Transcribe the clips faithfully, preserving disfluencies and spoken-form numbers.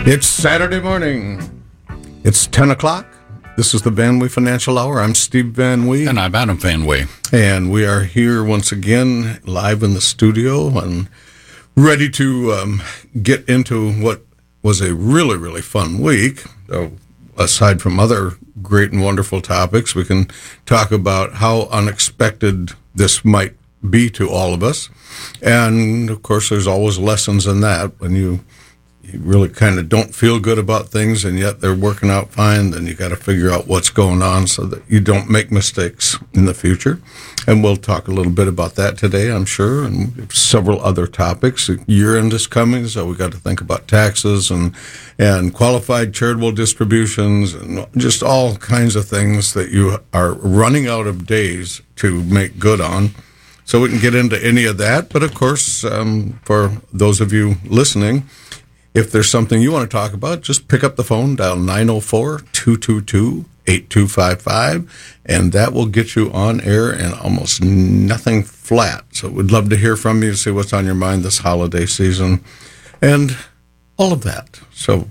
It's Saturday morning. It's ten o'clock. This is the Van Wee Financial Hour. I'm Steve Van Wee. And I'm Adam Van Wee. And we are here once again live in the studio and ready to um, get into what was a really, really fun week. So aside from other great and wonderful topics, we can talk about how unexpected this might be to all of us. And, of course, there's always lessons in that. When you, you really kind of don't feel good about things and yet they're working out fine, then you got to figure out what's going on so that you don't make mistakes in the future. And we'll talk a little bit about that today, I'm sure, and several other topics. Year-end is coming, so we got to think about taxes and and qualified charitable distributions and just all kinds of things that you are running out of days to make good on. So we can get into any of that. But, of course, um, for those of you listening, if there's something you want to talk about, just pick up the phone, dial nine oh four, two two two, eight two five five, and that will get you on air and almost nothing flat. So we'd love to hear from you, see what's on your mind this holiday season, and all of that. So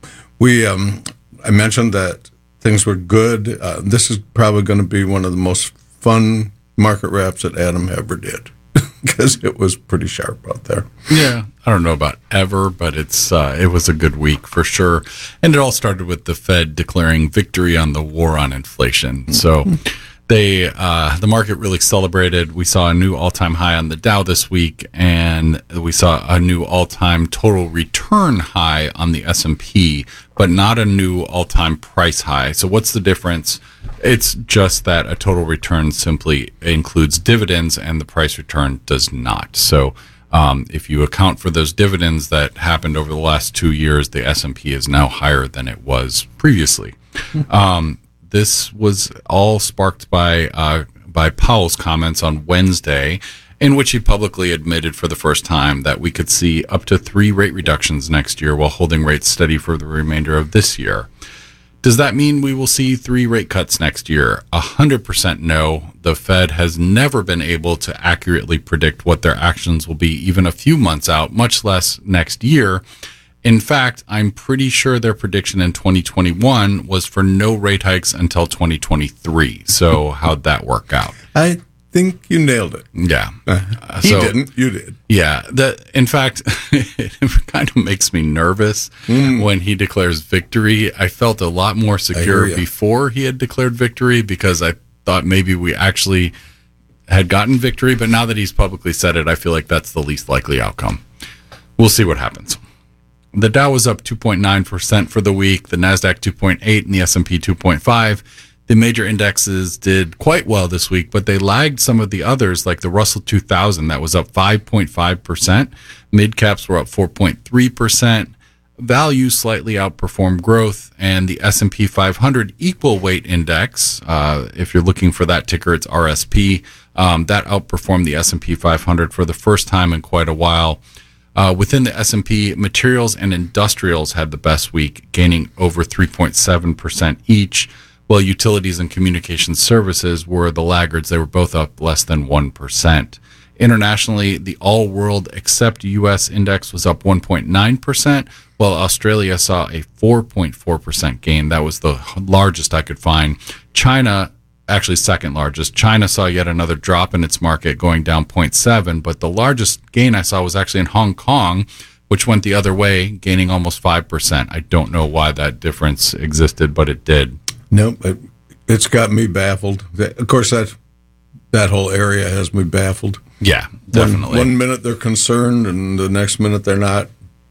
we, um, I mentioned that things were good. Uh, this is probably going to be one of the most fun market wraps that Adam ever did because it was pretty sharp out there. Yeah, I don't know about ever, but it's uh, it was a good week for sure. And it all started with the Fed declaring victory on the war on inflation. So they uh, the market really celebrated. We saw a new all-time high on the Dow this week, and we saw a new all-time total return high on the S and P, but not a new all-time price high. So what's the difference? It's just that a total return simply includes dividends and the price return does not. So um, if you account for those dividends that happened over the last two years, the S and P is now higher than it was previously. Um, this was all sparked by uh, by Powell's comments on Wednesday, in which he publicly admitted for the first time that we could see up to three rate reductions next year while holding rates steady for the remainder of this year. Does that mean we will see three rate cuts next year? A hundred percent no. The Fed has never been able to accurately predict what their actions will be even a few months out, much less next year. In fact, I'm pretty sure their prediction in twenty twenty-one was for no rate hikes until twenty twenty-three. So how'd that work out? I think you nailed it. Yeah. Uh, he so, didn't. You did. Yeah. The, in fact, it kind of makes me nervous mm. when he declares victory. I felt a lot more secure before he had declared victory because I thought maybe we actually had gotten victory. But now that he's publicly said it, I feel like that's the least likely outcome. We'll see what happens. The Dow was up two point nine percent for the week, the NASDAQ two point eight, and the S and P two point five. The major indexes did quite well this week, but they lagged some of the others, like the Russell two thousand, that was up five point five percent. Mid-caps were up four point three percent. Value slightly outperformed growth, and the S and P five hundred Equal Weight Index, uh, if you're looking for that ticker, it's R S P, um, that outperformed the S and P five hundred for the first time in quite a while. Uh, within the S and P, materials and industrials had the best week, gaining over three point seven percent each, while utilities and communication services were the laggards. They were both up less than one percent. Internationally, the all-world except U S index was up one point nine percent, while Australia saw a four point four percent gain. That was the largest I could find. China, actually second largest. China saw yet another drop in its market, going down zero point seven, but the largest gain I saw was actually in Hong Kong, which went the other way, gaining almost five percent. I don't know why that difference existed, but it did. No, it, it's got me baffled. Of course, that that whole area has me baffled. Yeah, definitely. One, one minute they're concerned, and the next minute they're not.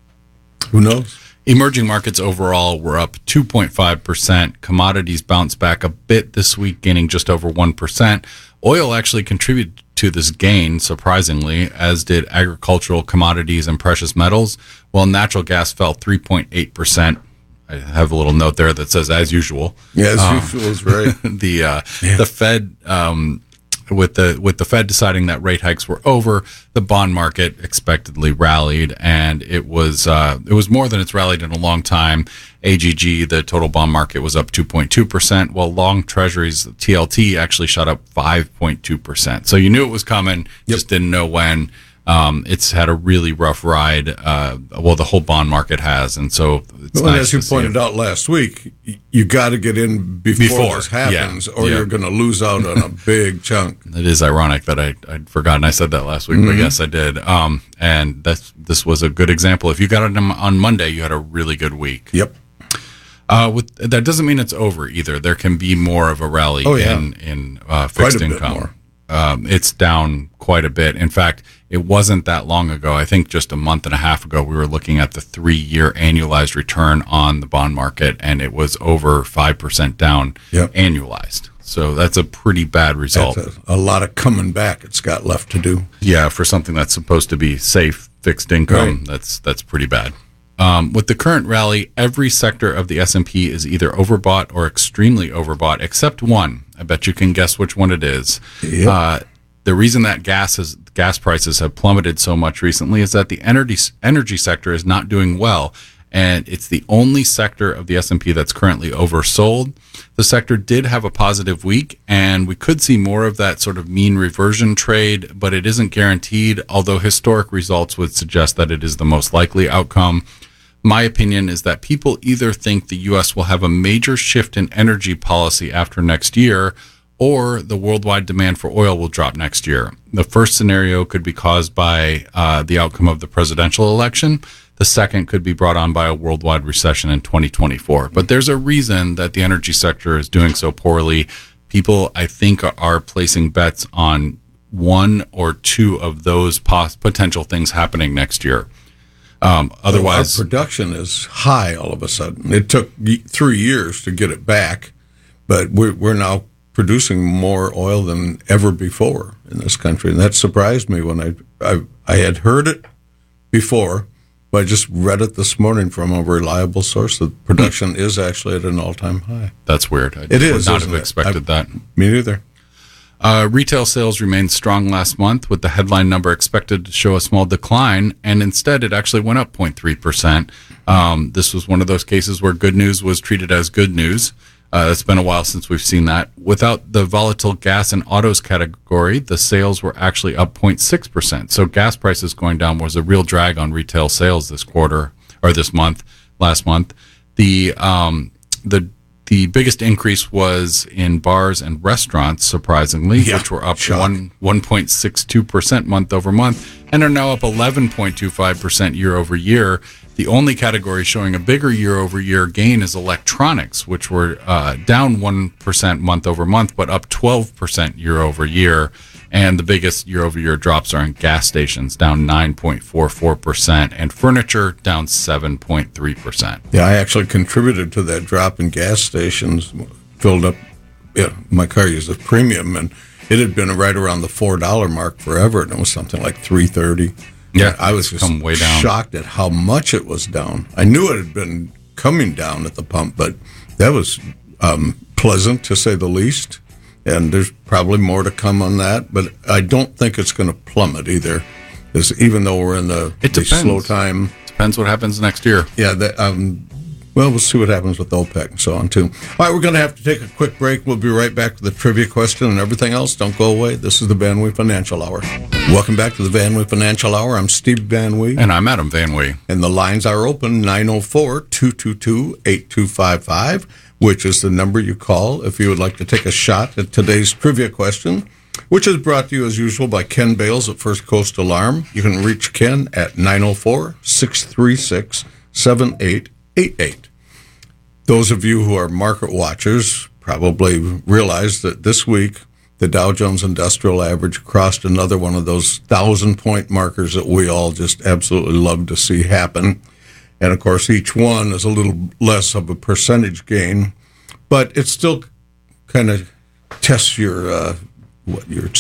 Who knows? Emerging markets overall were up two point five percent. Commodities bounced back a bit this week, gaining just over one percent. Oil actually contributed to this gain, surprisingly, as did agricultural commodities and precious metals, while natural gas fell three point eight percent. I have a little note there that says, as usual. Yeah, as um, usual is right. the uh, yeah. the Fed, um, with the with the Fed deciding that rate hikes were over, the bond market expectedly rallied, and it was uh, it was more than it's rallied in a long time. A G G, the total bond market, was up two point two percent, while long treasuries, T L T, actually shot up five point two percent. So you knew it was coming, yep. just didn't know when. Um, it's had a really rough ride. Uh, well, the whole bond market has, and so it's well, nice as you to see pointed it. out last week, you got to get in before, Before, this happens, yeah, or yeah. you're going to lose out on a big chunk. It is ironic that I, I'd forgotten I said that last week, Mm-hmm. but yes, I did. Um, and that's, this was a good example. If you got it on on Monday, you had a really good week. Yep. Uh, with, that doesn't mean it's over either. There can be more of a rally Oh, yeah. in, in uh, fixed Quite a bit income. more. Um, it's down quite a bit. In fact, it wasn't that long ago. I think just a month and a half ago, we were looking at the three-year annualized return on the bond market, and it was over five percent down Yep. annualized. So that's a pretty bad result. That's a, a lot of coming back it's got left to do. Yeah, for something that's supposed to be safe, fixed income, Right. that's that's pretty bad. Um, with the current rally, every sector of the S and P is either overbought or extremely overbought, except one. I bet you can guess which one it is. Yep. Uh, the reason that gas is, gas prices have plummeted so much recently is that the energy energy sector is not doing well, and it's the only sector of the S and P that's currently oversold. The sector did have a positive week, and we could see more of that sort of mean reversion trade, but it isn't guaranteed, although historic results would suggest that it is the most likely outcome. My opinion is that people either think the U S will have a major shift in energy policy after next year, or the worldwide demand for oil will drop next year. The first scenario could be caused by uh, the outcome of the presidential election. The second could be brought on by a worldwide recession in twenty twenty-four. But there's a reason that the energy sector is doing so poorly. People, I think, are placing bets on one or two of those pos- potential things happening next year. Um, otherwise, our production is high all of a sudden. It took y- three years to get it back, but we're, we're now producing more oil than ever before in this country, and that surprised me when I I, I had heard it before, but I just read it this morning from a reliable source. The production is actually at an all-time high. That's weird. I It would is, not isn't have it? expected I- that. Me neither. Uh, retail sales remained strong last month, with the headline number expected to show a small decline, and instead it actually went up zero point three percent. Um, this was one of those cases where good news was treated as good news. Uh, it's been a while since we've seen that. Without the volatile gas and autos category, the sales were actually up zero point six percent. So gas prices going down was a real drag on retail sales this quarter, or this month, last month. The um, the The biggest increase was in bars and restaurants, surprisingly, Yeah, which were up shock. one one point six two percent month over month, and are now up eleven point two five percent year over year. The only category showing a bigger year over year gain is electronics, which were uh, down one percent month over month, but up twelve percent year over year. And the biggest year over year drops are in gas stations, down nine point four four percent, and furniture down seven point three percent. Yeah, I actually contributed to that drop in gas stations. Filled up, yeah, my car uses premium, and it had been right around the four dollar mark forever, and it was something like three thirty. Yeah, I was it's just come way down. shocked at how much it was down. I knew it had been coming down at the pump, but that was um, pleasant to say the least. And there's probably more to come on that, but I don't think it's going to plummet either. Because even though we're in the, It the depends. slow time, Depends what happens next year. yeah, that, um, well, we'll see what happens with OPEC and so on, too. All right, we're going to have to take a quick break. We'll be right back with the trivia question and everything else. Don't go away. This is the Van Wee Financial Hour. Welcome back to the Van Wee Financial Hour. I'm Steve Van Wee. And I'm Adam Van Wee. And the lines are open, nine oh four, two two two, eight two five five, which is the number you call if you would like to take a shot at today's trivia question, which is brought to you as usual by Ken Bales at First Coast Alarm. You can reach Ken at nine oh four, six three six, seven eight eight eight. Those of you who are market watchers probably realize that this week the Dow Jones Industrial Average crossed another one of those thousand-point markers that we all just absolutely love to see happen. And, of course, each one is a little less of a percentage gain, but it still kind of tests your uh, what your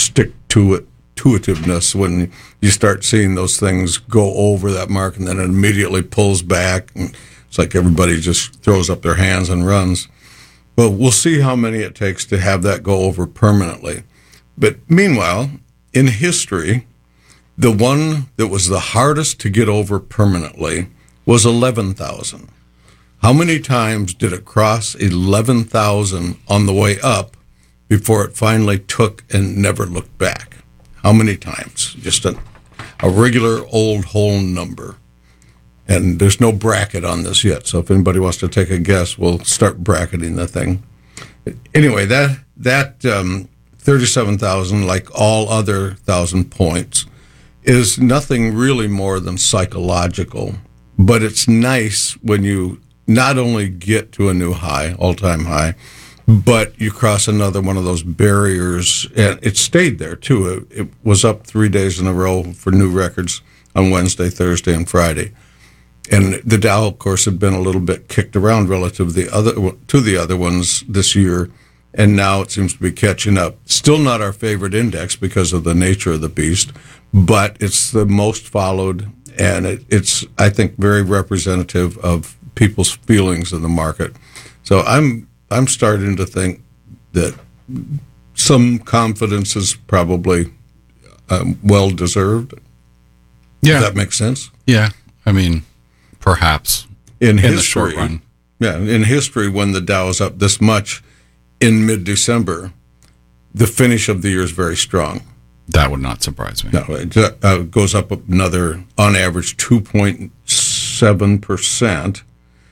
stick-to-it-intuitiveness when you start seeing those things go over that mark and then it immediately pulls back. And it's like everybody just throws up their hands and runs. But we'll see how many it takes to have that go over permanently. But meanwhile, in history, the one that was the hardest to get over permanently was eleven thousand. How many times did it cross eleven thousand on the way up before it finally took and never looked back? How many times? Just a, a regular old whole number. And there's no bracket on this yet, so if anybody wants to take a guess, we'll start bracketing the thing. Anyway, that that um, thirty-seven thousand, like all other thousand points, is nothing really more than psychological. But it's nice when you not only get to a new high, all-time high, but you cross another one of those barriers. And it stayed there, too. It, it was up three days in a row for new records on Wednesday, Thursday, and Friday. And the Dow, of course, had been a little bit kicked around relative to the other to the other ones this year, and now it seems to be catching up. Still not our favorite index because of the nature of the beast, but it's the most followed, and it, it's, I think, very representative of people's feelings in the market. So I'm I'm starting to think that some confidence is probably um, well-deserved. Yeah. Does that make sense? Yeah. I mean... Perhaps in, in history, the short run. Yeah, in history, when the Dow is up this much in mid-December, the finish of the year is very strong. That would not surprise me. No, it uh, goes up another, on average, two point seven percent,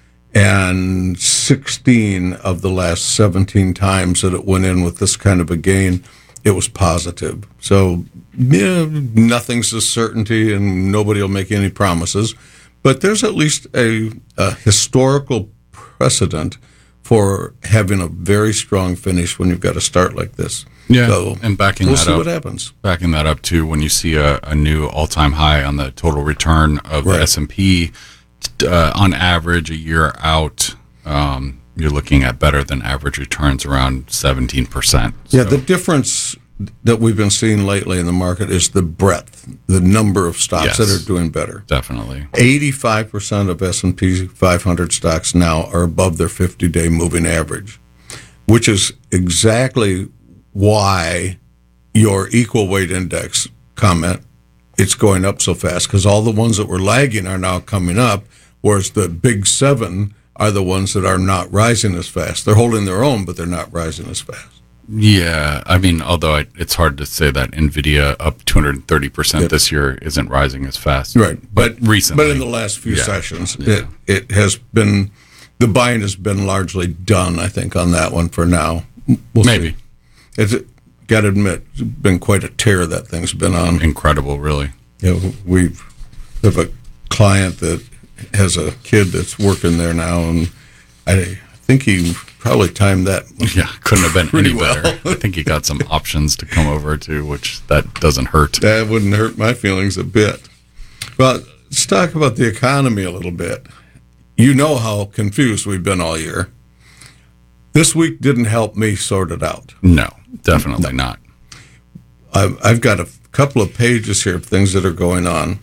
and sixteen of the last seventeen times that it went in with this kind of a gain, it was positive. So, yeah, nothing's a certainty, and nobody will make any promises. But there's at least a, a historical precedent for having a very strong finish when you've got to start like this. Yeah, so and backing we'll that see up, what happens. Backing that up too, when you see a, a new all-time high on the total return of right. the S and P, uh, on average, a year out, um, you're looking at better than average returns around seventeen percent. So. Yeah, the difference that we've been seeing lately in the market is the breadth, the number of stocks yes, that are doing better. Definitely. eighty-five percent of S and P five hundred stocks now are above their fifty-day moving average, which is exactly why your equal weight index comment, it's going up so fast, because all the ones that were lagging are now coming up, whereas the big seven are the ones that are not rising as fast. They're holding their own, but they're not rising as fast. Yeah, I mean, although I, it's hard to say that NVIDIA up two hundred thirty percent yep. this year isn't rising as fast. Right. But, but recently. But in the last few yeah. sessions, yeah. it, it has been, the buying has been largely done, I think, on that one for now. We'll Maybe. See. It's, got to admit, it's been quite a tear that thing's been on. Incredible, really. Yeah, we've, we have a client that has a kid that's working there now, and I think he probably timed that. Yeah, couldn't have been any well. better. I think he got some options to come over to, which that doesn't hurt. That wouldn't hurt my feelings a bit. Well, let's talk about the economy a little bit. You know how confused we've been all year. This week didn't help me sort it out. No, definitely no. not. I've, I've got a couple of pages here of things that are going on.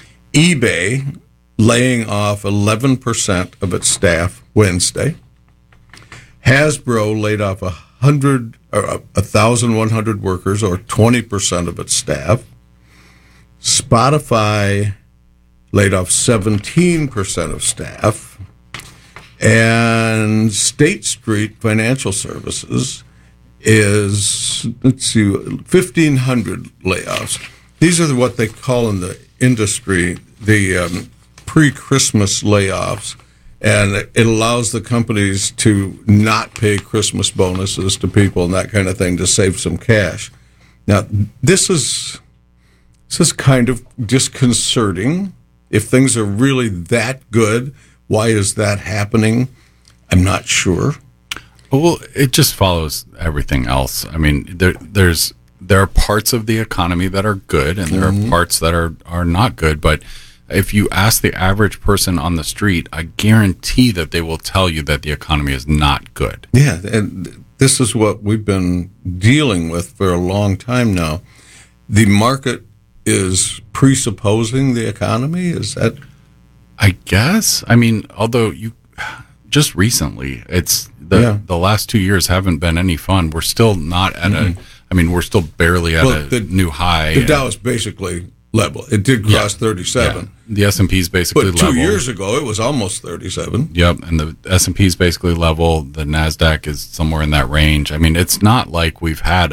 eBay laying off eleven percent of its staff Wednesday. Hasbro laid off a hundred or a thousand one hundred workers, or twenty percent of its staff. Spotify laid off seventeen percent of staff, and State Street Financial Services is, let's see, fifteen hundred layoffs. These are what they call in the industry the um, pre-Christmas layoffs. And it allows the companies to not pay Christmas bonuses to people and that kind of thing to save some cash. Now, this is this is kind of disconcerting. If things are really that good, why is that happening? I'm not sure. Well, it just follows everything else. I mean, there, there's there are parts of the economy that are good, and there mm-hmm. are parts that are, are not good, but if you ask the average person on the street, I guarantee that they will tell you that the economy is not good. Yeah, and this is what we've been dealing with for a long time now. The market is presupposing the economy? Is that? I guess. I mean, although you just recently, it's the yeah. the last two years haven't been any fun. We're still not at mm-hmm. a, I mean, we're still barely at well, a the, new high. The Dow is basically level. It did cross yeah. thirty-seven. Yeah. The S and P is basically but two level. years ago, it was almost thirty-seven. Yep, and the S and P is basically level. The NASDAQ is somewhere in that range. I mean, it's not like we've had a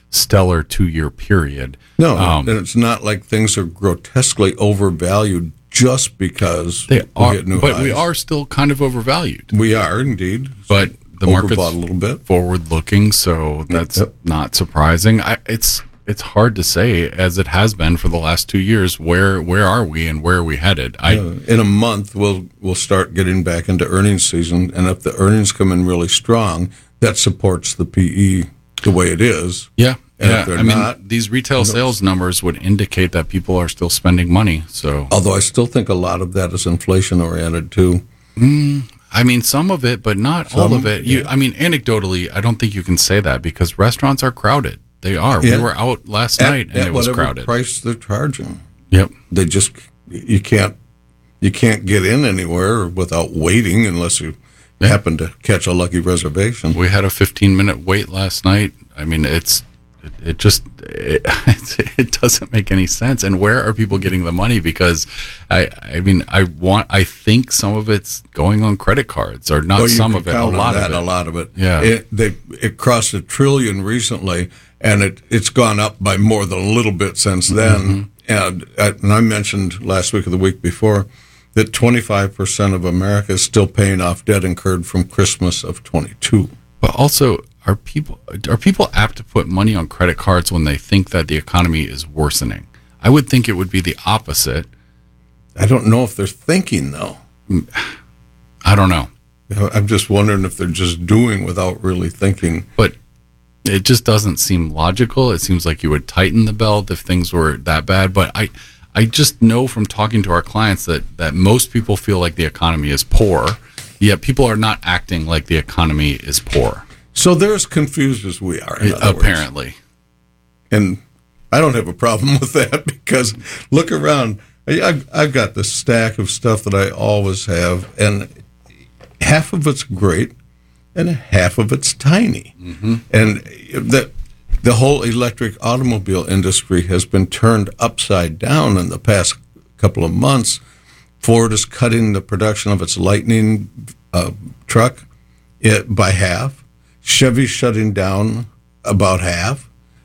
stellar two-year period. No, Um, and it's not like things are grotesquely overvalued just because they we are, hit new but highs. we are still kind of overvalued. We are indeed. But the Overbought market's a little bit. forward-looking, so that's Yep. not surprising. I, it's it's hard to say, as it has been for the last two years. Where where are we and where are we headed? I Uh, in a month, we'll we'll start getting back into earnings season, and if the earnings come in really strong, that supports the P E the way it is. yeah And if yeah. they're I mean, not, these retail sales numbers would indicate that people are still spending money. So Although I still think a lot of that is inflation oriented too. I mean, some of it, but not all Some, of it. You, yeah. I mean, anecdotally, I don't think you can say that because restaurants are crowded. They are. Yeah. We were out last At, night and at it was whatever crowded. price they're charging, Yep. they just you can't you can't get in anywhere without waiting unless you happen to catch a lucky reservation. We had a fifteen minute wait last night. I mean, it's it, it just it, it doesn't make any sense. And where are people getting the money? Because I I mean, I want I think some of it's going on credit cards, or not Well, you some can of it, a count on lot that, of it. a lot of it. Yeah. it, they it crossed a trillion recently, and it it's gone up by more than a little bit since then. Mm-hmm. And uh, and I mentioned last week or the week before that twenty-five percent of America is still paying off debt incurred from Christmas of twenty-two. But also, are people are people apt to put money on credit cards when they think that the economy is worsening? I would think it would be the opposite. I don't know if they're thinking though. I don't know. You know, I'm just wondering if they're just doing without really thinking. But it just doesn't seem logical. It seems like you would tighten the belt if things were that bad. But I, I just know from talking to our clients that, that most people feel like the economy is poor, yet people are not acting like the economy is poor. So they're as confused as we are, in other words. Apparently. And I don't have a problem with that because look around. I- I've, I've got this stack of stuff that I always have, and half of it's great, and half of it's tiny. Mm-hmm. And that the whole electric automobile industry has been turned upside down in the past couple of months. Ford is cutting the production of its Lightning uh, truck it, by half. Chevy's shutting down about half.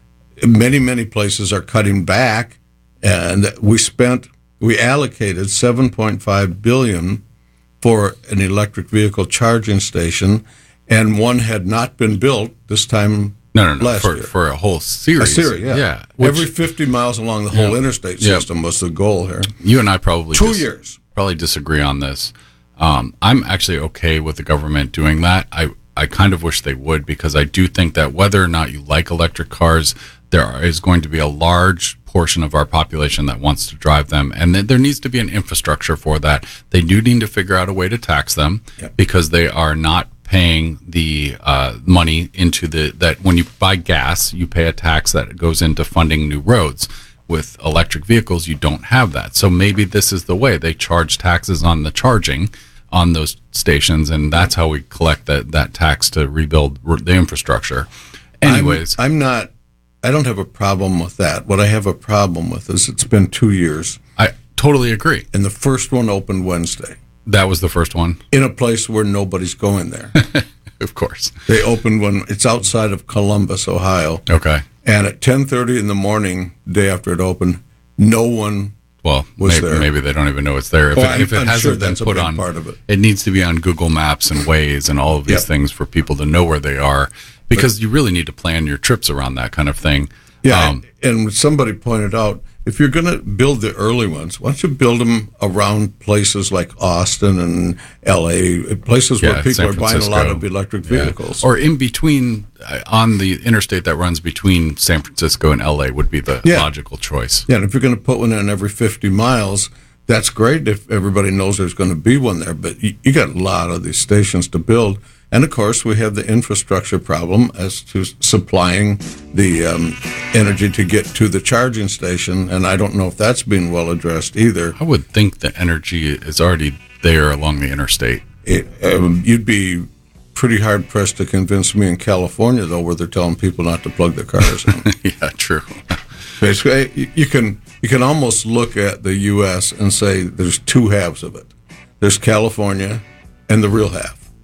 Many, many places are cutting back, and we spent, we allocated seven point five billion dollars for an electric vehicle charging station, and one had not been built this time No, no, no. last For, year. for a whole A series. series, yeah. Yeah. Which Every fifty miles along the whole Yeah. interstate Yeah. system was the goal here. you and I probably Two dis- years. probably disagree on this. Um, I'm actually okay with the government doing that. I, I kind of wish they would, because I do think that whether or not you like electric cars, there is going to be a large portion of our population that wants to drive them, and th- there needs to be an infrastructure for that. They do need to figure out a way to tax them, Yep. because they are not paying the uh, money into the, that when you buy gas, you pay a tax that goes into funding new roads. With electric vehicles, you don't have that. So maybe this is the way. They charge taxes on the charging on those stations, and that's how we collect that, that tax to rebuild r- the infrastructure. Anyways, I'm, I'm not, I don't have a problem with that. What I have a problem with is it's been two years, I totally agree. and the first one opened Wednesday That was the first one. in a place where nobody's going there. Of course. They opened when it's outside of Columbus, Ohio, Okay. and at ten thirty in the morning, day after it opened, no one. Well, Was maybe, there. maybe they don't even know it's there. If Well, it, I'm- if it I'm hasn't sure been that's a put big on, part of it. it needs to be on Google Maps and Waze and all of these Yep. things for people to know where they are, because you really need to plan your trips around that kind of thing. Yeah, Um, and somebody pointed out, if you're going to build the early ones, why don't you build them around places like Austin and L A, places Yeah, where people San are buying a lot Francisco. of electric Yeah. vehicles. Or in between, uh, on the interstate that runs between San Francisco and L A would be the Yeah. logical choice. Yeah, and if you're going to put one in every fifty miles, that's great if everybody knows there's going to be one there. But you, you got a lot of these stations to build. And of course, we have the infrastructure problem as to supplying the um, energy to get to the charging station. And I don't know if that's being well addressed either. I would think the energy is already there along the interstate. It, um, you'd be pretty hard pressed to convince me in California, though, where they're telling people not to plug their cars in. Yeah, true. Basically, you- you can you can almost look at the U S and say there's two halves of it. There's California and the real half.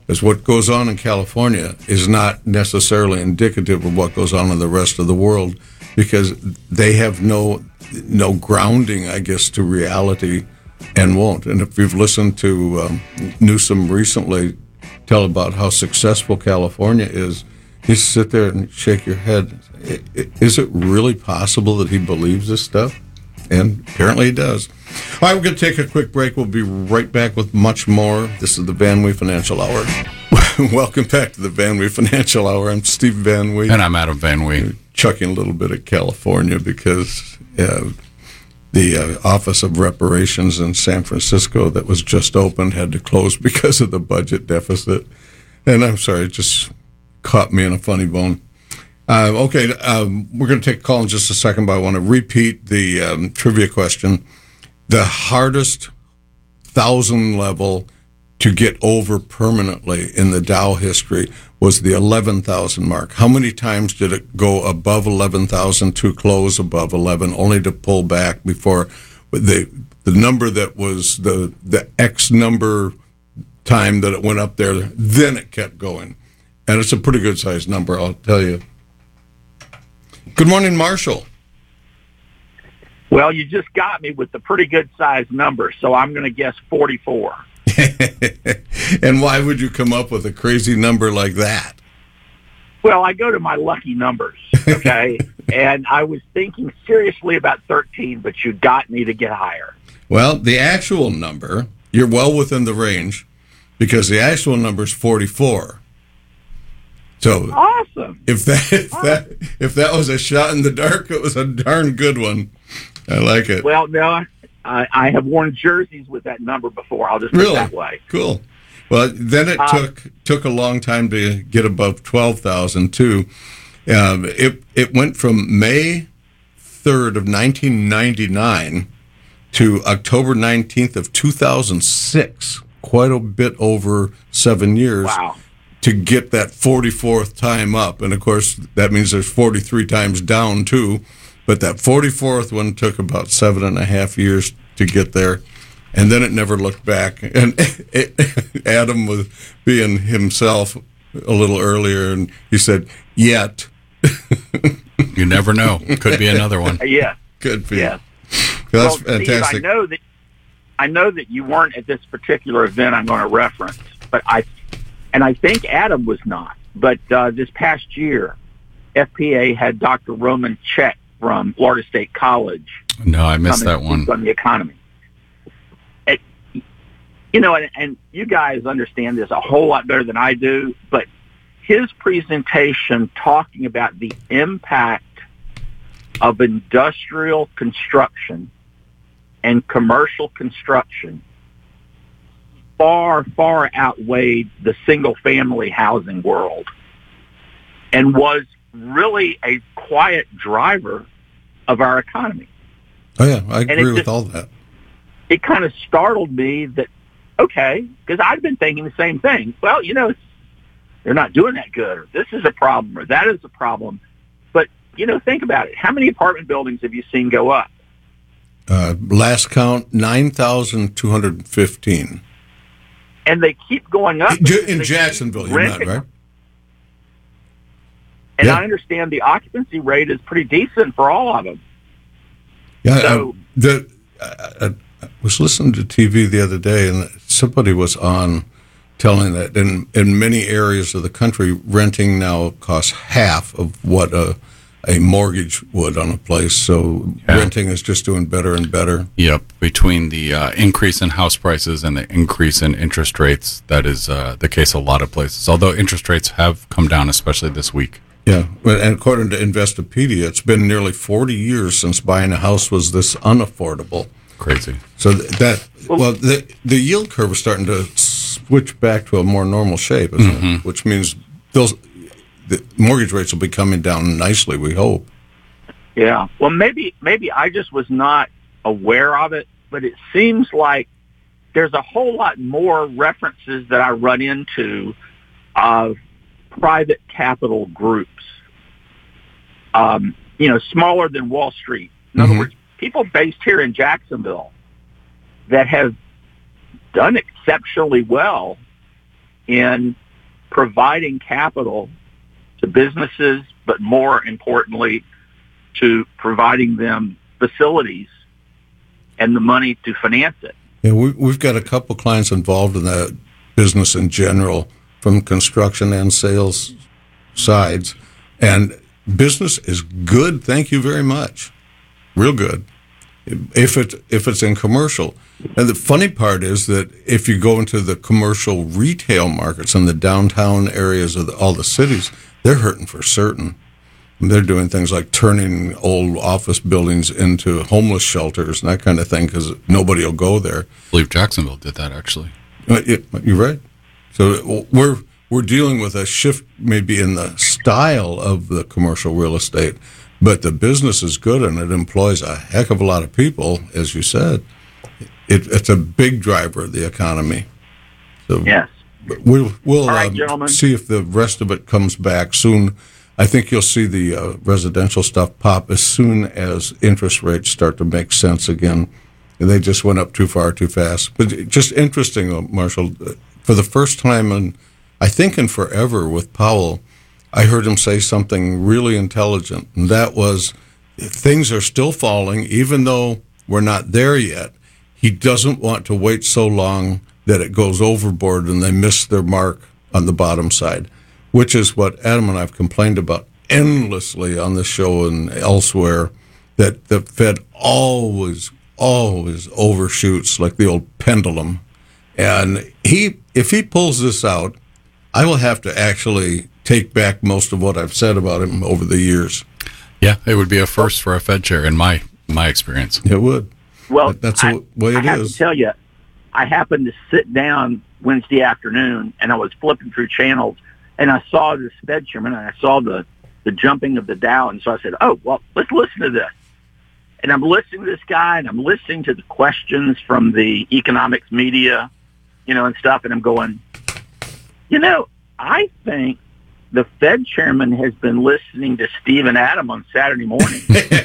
Because what goes on in California is not necessarily indicative of what goes on in the rest of the world, because they have no no grounding, I guess, to reality, and won't. And if you've listened to um, Newsom recently tell about how successful California is, you sit there and shake your head. Is it really possible that he believes this stuff? And apparently he does. All right, we're going to take a quick break. We'll be right back with much more. This is the Van Wee Financial Hour. Welcome back to the Van Wee Financial Hour. I'm Steve Van Wee. And I'm Adam Van Wee. Chucking a little bit of California because uh, the uh, Office of Reparations in San Francisco that was just opened had to close because of the budget deficit. And I'm sorry, it just caught me in a funny bone. Uh, okay, um, we're going to take a call in just a second, but I want to repeat the um, trivia question. The hardest thousand level to get over permanently in the Dow history was the eleven thousand mark. How many times did it go above eleven thousand to close above eleven, only to pull back before the the number that was the the X number time that it went up there, then it kept going. And it's a pretty good sized number, I'll tell you. Good morning, Marshall. Well, you just got me with the pretty good sized number, so I'm going to guess forty-four. And why would you come up with a crazy number like that? Well, I go to my lucky numbers, okay? And I was thinking seriously about thirteen, but you got me to get higher. Well, the actual number, you're well within the range, because the actual number is forty-four. So awesome. If that if awesome. that if that was a shot in the dark, it was a darn good one. I like it. Well, no, I, I have worn jerseys with that number before. I'll just put really? it that way. Cool. Well, then it uh, took took a long time to get above twelve thousand too. Um, it it went from May third of nineteen ninety nine to October nineteenth of two thousand six. Quite a bit over seven years. Wow. To get that forty-fourth time up. And, of course, that means there's forty-three times down, too. But that forty-fourth one took about seven and a half years to get there. And then it never looked back. And it, Adam was being himself a little earlier, and he said, yet. You never know. Could be another one. Yeah. Could be. Yeah. That's well, fantastic. Steve, I know that I know that you weren't at this particular event I'm going to reference, but I And I think Adam was not. But uh, this past year, F P A had Doctor Roman Cech from Florida State College. No, I missed that one. On the economy. It, you know, and, and you guys understand this a whole lot better than I do, but his presentation talking about the impact of industrial construction and commercial construction far, far outweighed the single-family housing world and was really a quiet driver of our economy. Oh, yeah, I agree with just, all that. It kind of startled me that, okay, because I've been thinking the same thing. Well, you know, they're not doing that good, or this is a problem, or that is a problem. But, you know, think about it. How many apartment buildings have you seen go up? Uh, last count, nine thousand two hundred fifteen. And they keep going up. In Jacksonville, you're not, right? And yeah. I understand the occupancy rate is pretty decent for all of them. Yeah, so, uh, the, uh, I was listening to T V the other day, and somebody was on telling that in, in many areas of the country, renting now costs half of what a a mortgage would on a place. So yeah. renting is just doing better and better. Yep. Between the uh, increase in house prices and the increase in interest rates, that is uh, the case a lot of places. Although interest rates have come down, especially this week. Yeah. And according to Investopedia, it's been nearly forty years since buying a house was this unaffordable. Crazy. So that, well, the, the yield curve is starting to switch back to a more normal shape, isn't mm-hmm. it? Which means those... the mortgage rates will be coming down nicely, we hope. Yeah. Well, maybe maybe I just was not aware of it, but it seems like there's a whole lot more references that I run into of private capital groups, um, you know, smaller than Wall Street. In mm-hmm. other words, people based here in Jacksonville that have done exceptionally well in providing capital to businesses, but more importantly, to providing them facilities and the money to finance it. Yeah, we, we've got a couple clients involved in that business in general, from construction and sales sides, and business is good. Thank you very much, real good. If it if it's in commercial, and the funny part is that if you go into the commercial retail markets in the downtown areas of the, all the cities, they're hurting for certain. They're doing things like turning old office buildings into homeless shelters and that kind of thing because nobody will go there. I believe Jacksonville did that, actually. You're right. So we're we're dealing with a shift maybe in the style of the commercial real estate, but the business is good and it employs a heck of a lot of people, as you said. It, it's a big driver of the economy. So yes. We'll, we'll right, um, see if the rest of it comes back soon. I think you'll see the uh, residential stuff pop as soon as interest rates start to make sense again. They just went up too far, too fast. But just interesting, Marshall, for the first time in, I think in forever with Powell, I heard him say something really intelligent, and that was things are still falling, even though we're not there yet. He doesn't want to wait so long that it goes overboard and they miss their mark on the bottom side, which is what Adam and I have complained about endlessly on this show and elsewhere, that the Fed always, always overshoots like the old pendulum. And he, if he pulls this out, I will have to actually take back most of what I've said about him over the years. Yeah, it would be a first for a Fed chair in my my experience. It would. Well, that's the I, way it I have is. to tell you, I happened to sit down Wednesday afternoon, and I was flipping through channels, and I saw this Fed chairman, and I saw the, the jumping of the Dow, and so I said, oh, well, let's listen to this. And I'm listening to this guy, and I'm listening to the questions from the economics media, you know, and stuff, and I'm going, you know, I think the Fed chairman has been listening to Steve and Adam on Saturday morning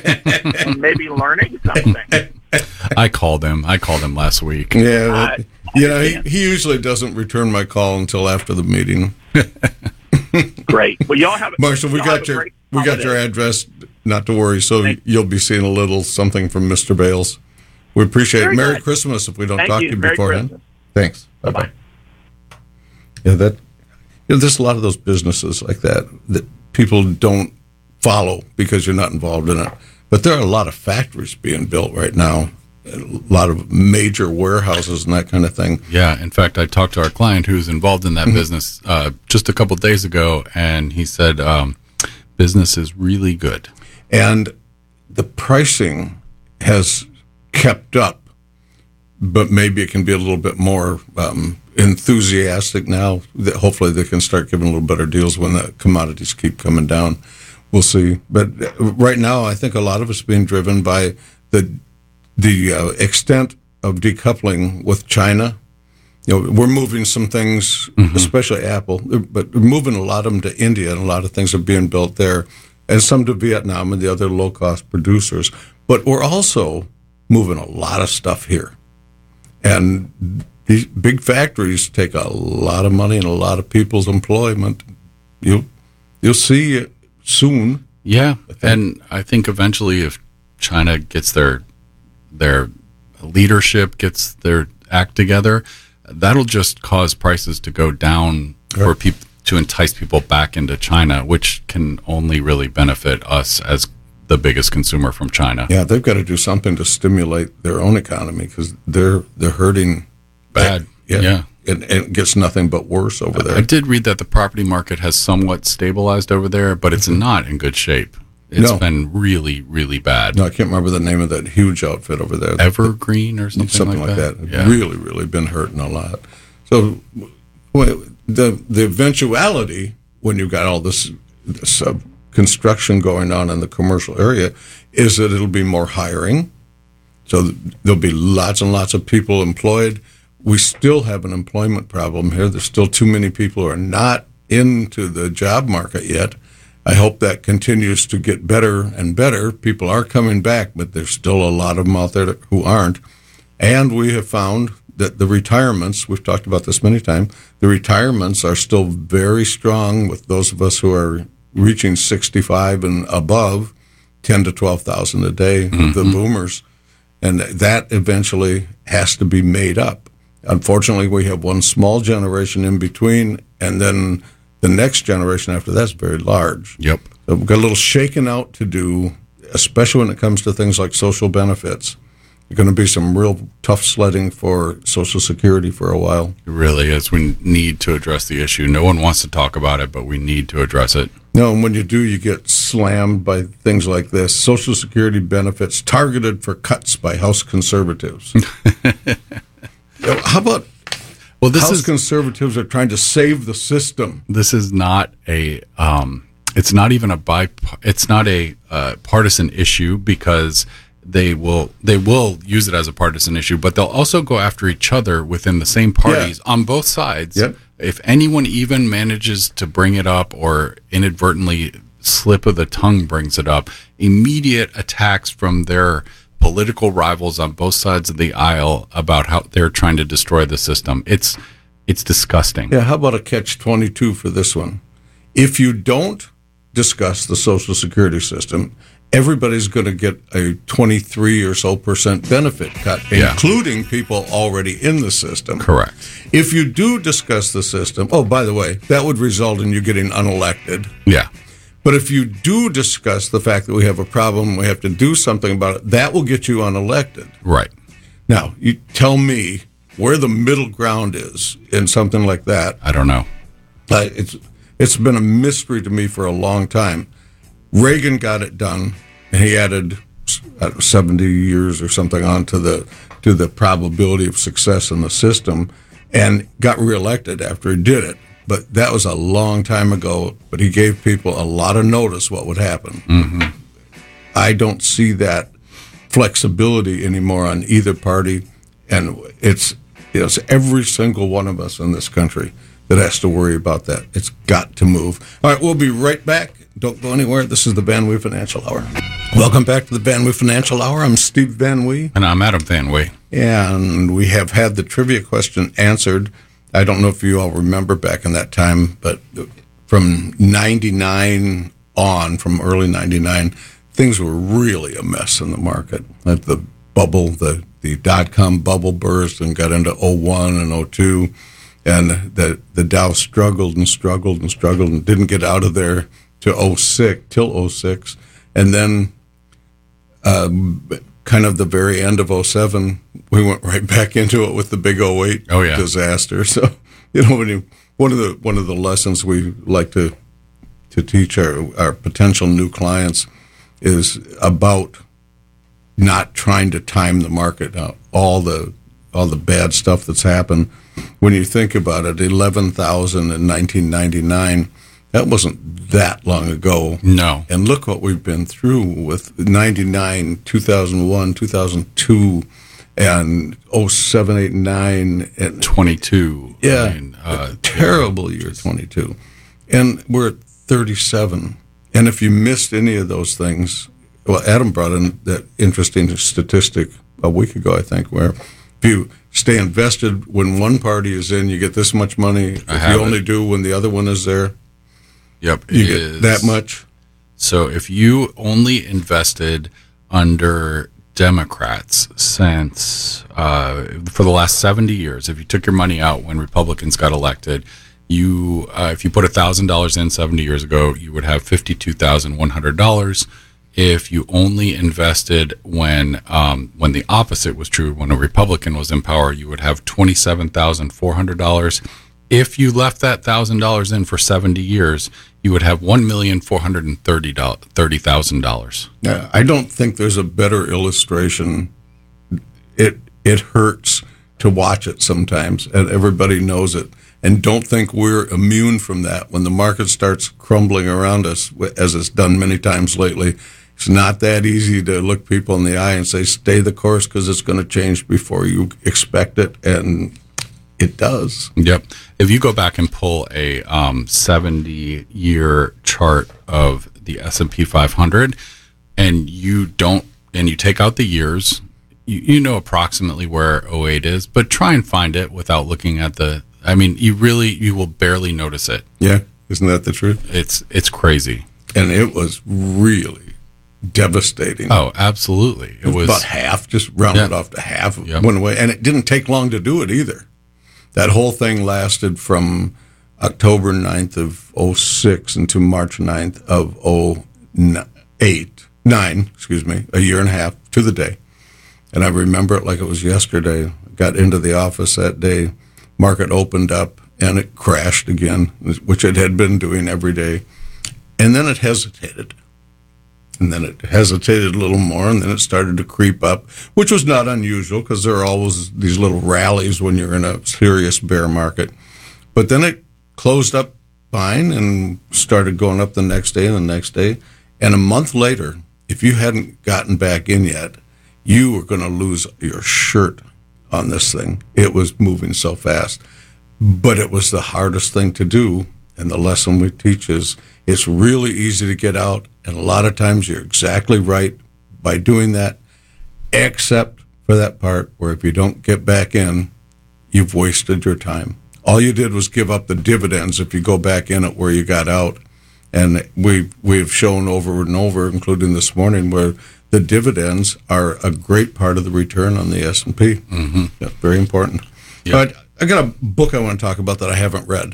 and maybe learning something. I called him. I called him last week. Yeah, uh, you know, he, he usually doesn't return my call until after the meeting. Great. Well, y'all have Marshall. We got your we got your address. Not to worry. So Thanks. You'll be seeing a little something from Mister Bales. We appreciate Very it. Merry good. Christmas if we don't Thank talk you. to you Merry beforehand. Christmas. Thanks. Bye bye. Yeah, that. You know, there's a lot of those businesses like that that people don't follow because you're not involved in it. But there are a lot of factories being built right now, a lot of major warehouses and that kind of thing. Yeah, in fact, I talked to our client who's involved in that mm-hmm. business uh, just a couple of days ago, and he said um, business is really good. And the pricing has kept up, but maybe it can be a little bit more um, enthusiastic now. That hopefully they can start giving a little better deals when the commodities keep coming down. We'll see. But right now, I think a lot of it's being driven by the the uh, extent of decoupling with China. You know, we're moving some things, mm-hmm. especially Apple, but we're moving a lot of them to India, and a lot of things are being built there, and some to Vietnam and the other low-cost producers. But we're also moving a lot of stuff here. And these big factories take a lot of money and a lot of people's employment. You'll, you'll see it soon. Yeah, I and I think eventually if China gets their their leadership, gets their act together, that'll just cause prices to go down right. for people to entice people back into China, which can only really benefit us as the biggest consumer from China. Yeah, they've got to do something to stimulate their own economy because they're they're hurting bad. Yeah, yeah. And, and it gets nothing but worse over there. I did read that the property market has somewhat stabilized over there, but it's mm-hmm. not in good shape. It's no. been really, really bad. No, I can't remember the name of that huge outfit over there. Evergreen or something, something like, like that. that. Yeah. Really, really been hurting a lot. So well, the the eventuality when you've got all this, this uh, construction going on in the commercial area is that it'll be more hiring. So there'll be lots and lots of people employed. We still have an employment problem here. There's still too many people who are not into the job market yet. I hope that continues to get better and better. People are coming back, but there's still a lot of them out there who aren't. And we have found that the retirements, we've talked about this many times, the retirements are still very strong with those of us who are reaching sixty-five and above, ten to twelve thousand a day, mm-hmm. the boomers. And that eventually has to be made up. Unfortunately, we have one small generation in between, and then the next generation after that's very large. Yep. So we've got a little shaking out to do, especially when it comes to things like social benefits. There's going to be some real tough sledding for Social Security for a while. It really is. We need to address the issue. No one wants to talk about it, but we need to address it. No, and when you do, you get slammed by things like this. Social Security benefits targeted for cuts by House conservatives. How about well, this House is, conservatives are trying to save the system? This is not a. Um, it's not even a bi. It's not a uh, partisan issue because they will they will use it as a partisan issue, but they'll also go after each other within the same parties yeah. on both sides. Yep. If anyone even manages to bring it up or inadvertently slip of the tongue brings it up, immediate attacks from their political rivals on both sides of the aisle about how they're trying to destroy the system. It's it's disgusting. Yeah, how about a catch twenty-two for this one? If you don't discuss the Social Security system, everybody's going to get a twenty-three or so percent benefit cut, yeah. including people already in the system. Correct. If you do discuss the system, oh, by the way, that would result in you getting unelected. Yeah. But if you do discuss the fact that we have a problem, we have to do something about it, that will get you unelected. Right. Now, you tell me where the middle ground is in something like that. I don't know. Uh, it's it's been a mystery to me for a long time. Reagan got it done, and he added uh, seventy years or something onto the to the probability of success in the system, and got reelected after he did it. But that was a long time ago. But he gave people a lot of notice what would happen. Mm-hmm. I don't see that flexibility anymore on either party, and it's it's every single one of us in this country that has to worry about that. It's got to move. All right, we'll be right back. Don't go anywhere. This is the Van Wee Financial Hour. Welcome back to the Van Wee Financial Hour. I'm Steve Van Wee. And I'm Adam Van Wee. And we have had the trivia question answered. I don't know if you all remember back in that time, but from ninety-nine on, from early ninety-nine, things were really a mess in the market. Like the bubble, the, the dot-com bubble burst and got into oh one and oh two, and the, the Dow struggled and struggled and struggled and didn't get out of there to oh six, till oh six, and then um, kind of the very end of oh seven, we went right back into it with the big oh eight oh, yeah. disaster. So, you know, when you, one of the one of the lessons we like to to teach our, our potential new clients is about not trying to time the market. Now, all the all the bad stuff that's happened, when you think about it, eleven thousand in nineteen ninety-nine. That wasn't that long ago. No. And look what we've been through with ninety-nine, two thousand one, two thousand two, and oh seven, eight, nine. And twenty-two. Yeah. I mean, uh, a terrible year, twenty-two. And we're at thirty-seven. And if you missed any of those things, well, Adam brought in that interesting statistic a week ago, I think, where if you stay invested when one party is in, you get this much money. If you only it. do when the other one is there, Yep, you get is. that much. So if you only invested under Democrats since uh, for the last seventy years, if you took your money out when Republicans got elected, you uh, if you put one thousand dollars in seventy years ago, you would have fifty-two thousand one hundred dollars. If you only invested when um, when the opposite was true, when a Republican was in power, you would have twenty-seven thousand four hundred dollars. If you left that one thousand dollars in for seventy years, you would have one million four hundred thirty thousand dollars. Yeah, I don't think there's a better illustration. It it hurts to watch it sometimes, and everybody knows it. And don't think we're immune from that. When the market starts crumbling around us, as it's done many times lately, it's not that easy to look people in the eye and say, stay the course because it's going to change before you expect it, and it does. Yep. If you go back and pull a um, seventy-year chart of the S and P five hundred, and you don't, and you take out the years, you, you know approximately where oh eight is, but try and find it without looking at the, I mean, you really, you will barely notice it. Yeah. Isn't that the truth? It's, it's crazy. And it was really devastating. Oh, absolutely. It, it was, was about half, just rounded yeah. off to half, yep. went away. And it didn't take long to do it either. That whole thing lasted from October ninth of oh six into March ninth of oh eight, nine, excuse me, a year and a half to the day. And I remember it like it was yesterday. Got into the office that day, market opened up, and it crashed again, which it had been doing every day. And then it hesitated. And then it hesitated a little more, and then it started to creep up, which was not unusual because there are always these little rallies when you're in a serious bear market. But then it closed up fine and started going up the next day and the next day. And a month later, if you hadn't gotten back in yet, you were going to lose your shirt on this thing. It was moving so fast. But it was the hardest thing to do. And the lesson we teach is it's really easy to get out. And a lot of times you're exactly right by doing that, except for that part where if you don't get back in, you've wasted your time. All you did was give up the dividends if you go back in at where you got out. And we've, we've shown over and over, including this morning, where the dividends are a great part of the return on the S and P. Mm-hmm. Yeah, very important. Yep. But I got a book I want to talk about that I haven't read.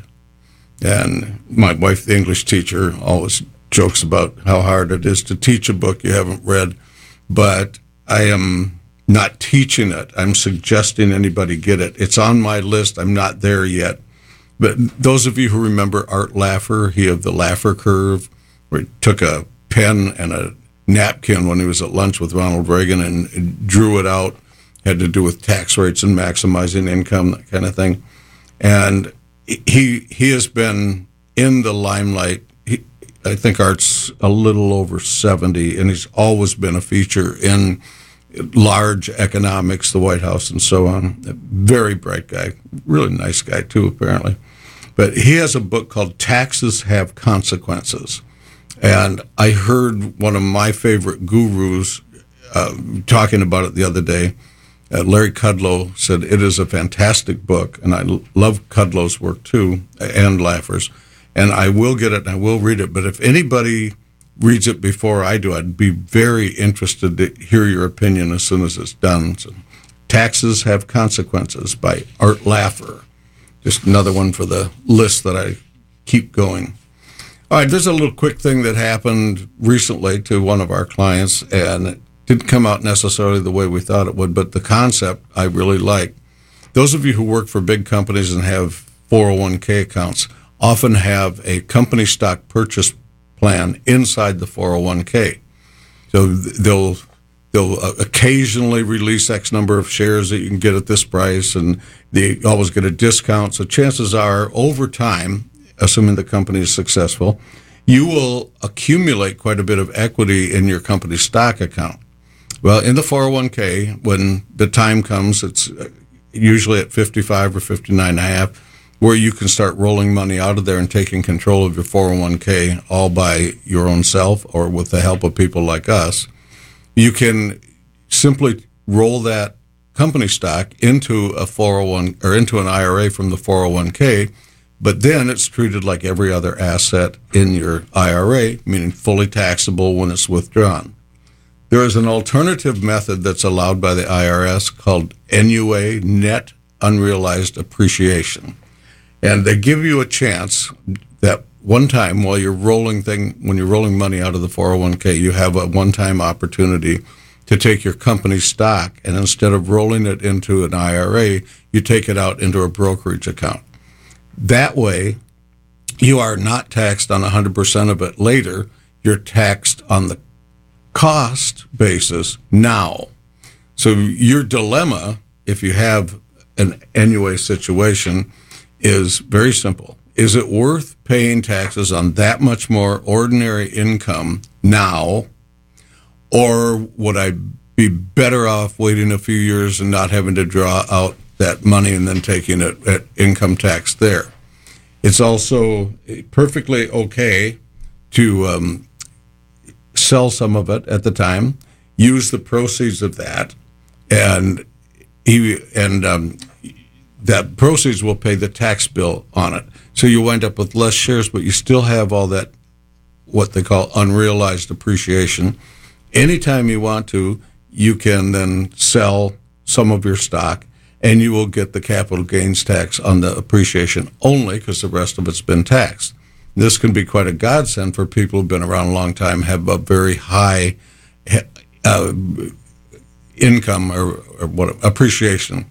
And my wife, the English teacher, always jokes about how hard it is to teach a book you haven't read. But I am not teaching it. I'm suggesting anybody get it. It's on my list. I'm not there yet. But those of you who remember Art Laffer, he of the Laffer Curve, where he took a pen and a napkin when he was at lunch with Ronald Reagan and drew it out, had to do with tax rates and maximizing income, that kind of thing. And he he has been in the limelight. He, I think Art's a little over seventy, and he's always been a feature in large economics, the White House, and so on. A very bright guy, really nice guy, too, apparently. But he has a book called Taxes Have Consequences. And I heard one of my favorite gurus uh, talking about it the other day. Uh, Larry Kudlow said it is a fantastic book, and I l- love Kudlow's work, too, and Laffer's. And I will get it, and I will read it. But if anybody reads it before I do, I'd be very interested to hear your opinion as soon as it's done. So, Taxes Have Consequences by Art Laffer. Just another one for the list that I keep going. All right, there's a little quick thing that happened recently to one of our clients, and it didn't come out necessarily the way we thought it would, but the concept I really like. Those of you who work for big companies and have four oh one k accounts often have a company stock purchase plan inside the four oh one k. So they'll they'll occasionally release X number of shares that you can get at this price, and they always get a discount. So chances are, over time, assuming the company is successful, you will accumulate quite a bit of equity in your company stock account. Well, in the four oh one k, when the time comes, it's usually at fifty-five or fifty-nine and a half, where you can start rolling money out of there and taking control of your four oh one k all by your own self or with the help of people like us. You can simply roll that company stock into a four oh one or into an I R A from the four oh one k, but then it's treated like every other asset in your I R A, meaning fully taxable when it's withdrawn. There is an alternative method that's allowed by the I R S called N U A, Net Unrealized Appreciation. And they give you a chance that one time while you're rolling thing, when you're rolling money out of the four oh one k, you have a one-time opportunity to take your company stock, and instead of rolling it into an I R A, you take it out into a brokerage account. That way, you are not taxed on one hundred percent of it later. You're taxed on the cost basis now. So your dilemma, if you have an N U A situation, is very simple. Is it worth paying taxes on that much more ordinary income now, or would I be better off waiting a few years and not having to draw out that money and then taking it at income tax there? It's also perfectly okay to um, sell some of it at the time, use the proceeds of that and he and um, that proceeds will pay the tax bill on it. So you wind up with less shares, but you still have all that, what they call unrealized appreciation. Anytime you want to, you can then sell some of your stock, and you will get the capital gains tax on the appreciation only, because the rest of it's been taxed. This can be quite a godsend for people who've been around a long time, have a very high uh, income or, or what appreciation.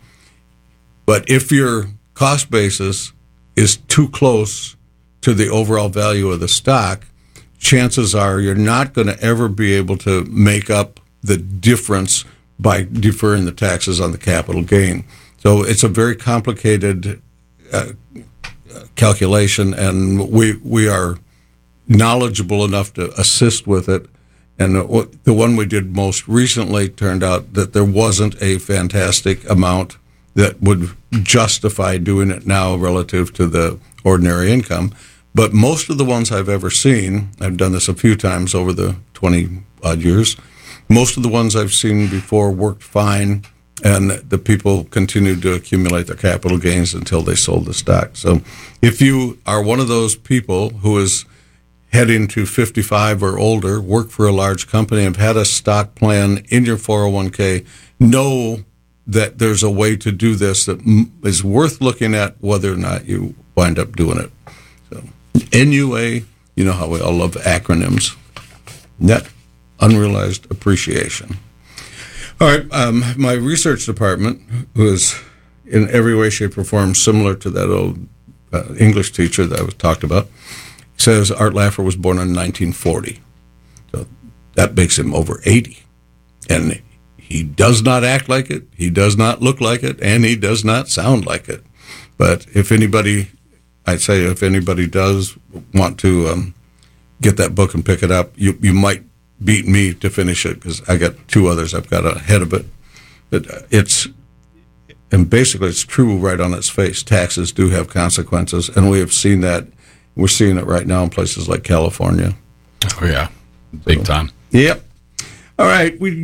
But if your cost basis is too close to the overall value of the stock, chances are you're not going to ever be able to make up the difference by deferring the taxes on the capital gain. So it's a very complicated uh, calculation, and we we are knowledgeable enough to assist with it. And the one we did most recently turned out that there wasn't a fantastic amount that would justify doing it now relative to the ordinary income. But most of the ones I've ever seen, I've done this a few times over the twenty-odd years, most of the ones I've seen before worked fine, and the people continued to accumulate their capital gains until they sold the stock. So if you are one of those people who is heading to fifty-five or older, work for a large company, have had a stock plan in your four oh one k, know that there's a way to do this that is worth looking at whether or not you wind up doing it. So N U A, you know how we all love acronyms. Net unrealized appreciation. All right, um, my research department, who is in every way, shape, or form similar to that old uh, English teacher that I was talked about, says Art Laffer was born in nineteen forty. So that makes him over eighty. And he does not act like it, he does not look like it, and he does not sound like it. But if anybody, I'd say if anybody does want to um, get that book and pick it up, you you might beat me to finish it, because I got two others I've got ahead of it. But it's, and basically it's true right on its face. Taxes do have consequences, and we have seen that. We're seeing it right now in places like California. Oh, yeah. Big so, time. Yep. All right. We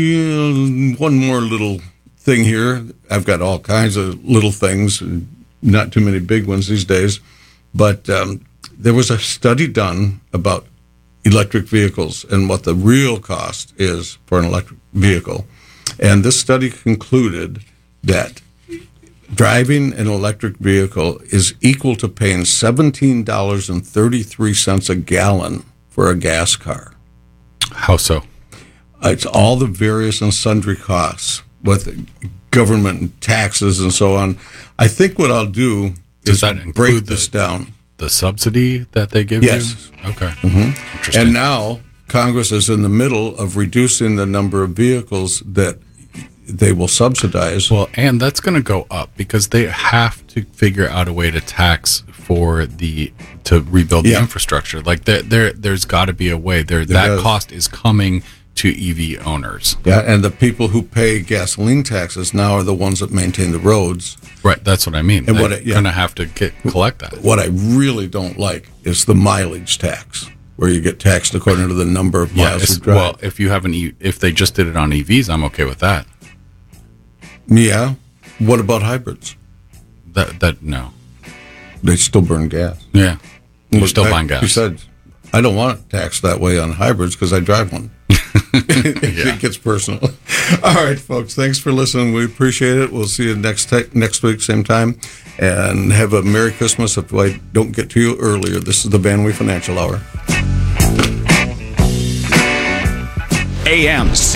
uh, one more little thing here. I've got all kinds of little things, not too many big ones these days. But um, there was a study done about electric vehicles and what the real cost is for an electric vehicle. And this study concluded that driving an electric vehicle is equal to paying seventeen dollars and thirty-three cents a gallon for a gas car. How so? It's all the various and sundry costs with government and taxes and so on. I think what I'll do Does is that break include this the, down. The subsidy that they give yes. you? Okay. Mm-hmm. Interesting. And now Congress is in the middle of reducing the number of vehicles that they will subsidize. Well, and that's going to go up because they have to figure out a way to tax for the to rebuild the yeah. infrastructure. Like there, there there's got to be a way. There, that does. cost is coming to E V owners. Yeah, and the people who pay gasoline taxes now are the ones that maintain the roads. Right, that's what I mean. And They're what it, yeah. going to have to get, collect that. What I really don't like is the mileage tax, where you get taxed according to the number of miles yeah, you drive. Well, if you have an e, if they just did it on E Vs, I'm okay with that. Yeah. What about hybrids? That that no. They still burn gas. Yeah. You're But still I- buying gas. Besides, I don't want it taxed that way on hybrids because I drive one. It gets personal. All right, folks. Thanks for listening. We appreciate it. We'll see you next te- next week, same time. And have a Merry Christmas if I don't get to you earlier. This is the Van Wee Financial Hour. A M